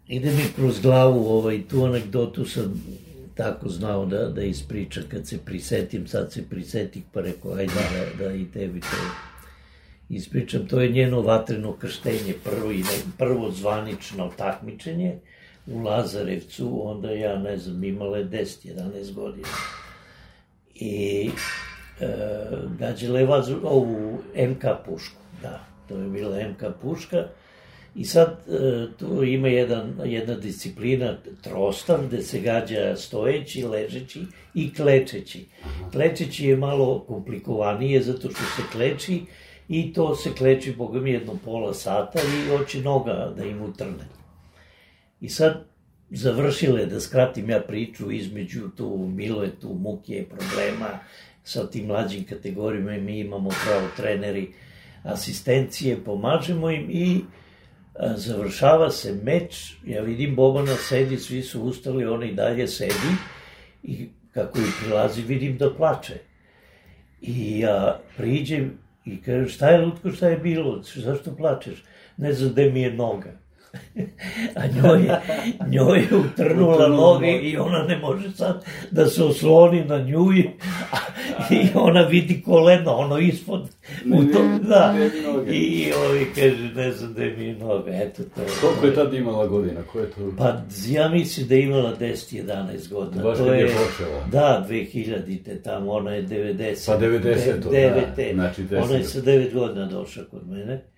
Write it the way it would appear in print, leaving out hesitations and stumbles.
ide mi kroz glavu, tu anegdotu sam tako znao da ispričam kad se prisetim, sad se prisetih pa rekao, ajde da i tebi to ispričam. To je njeno vatreno krštenje, prvo zvanično takmičenje u Lazarevcu, onda ja ne znam, imala je 10-11 godina. I gađala je ovu MK pušku, da, to je bila MK puška. I sad tu ima jedna disciplina trostav, gde se gađa stojeći, ležeći i klečeći. Klečeći je malo komplikovanije, zato što se kleči i to se kleči, boga mi, jedno pola sata i hoće noga da im utrne. I sad završile, da skratim ja priču, između tu Miluetu, muke, problema sa tim mlađim kategorijama, mi imamo pravo treneri asistencije, pomažemo im i završava se meč, ja vidim Bobana sedi, svi su ustali, on i dalje sedi i kako ih prilazi vidim da plače. I ja priđem i kažem, šta je Lutko, šta je bilo, zašto plačeš? Ne znam gde mi je noga. A njoj je utrnula noge i ona ne može sad da se osloni na nju i ona vidi koleno, ono ispod. I ovi kaže, ne znam da mi je noga, eto to. Koliko je tad imala godina? Pa ja mislim da je imala 10-11 godina. Baš kad je počela? Da, 2000-te tamo, ona je 90. Pa 90-to, da. Ona je sa 9 godina došla kod mene.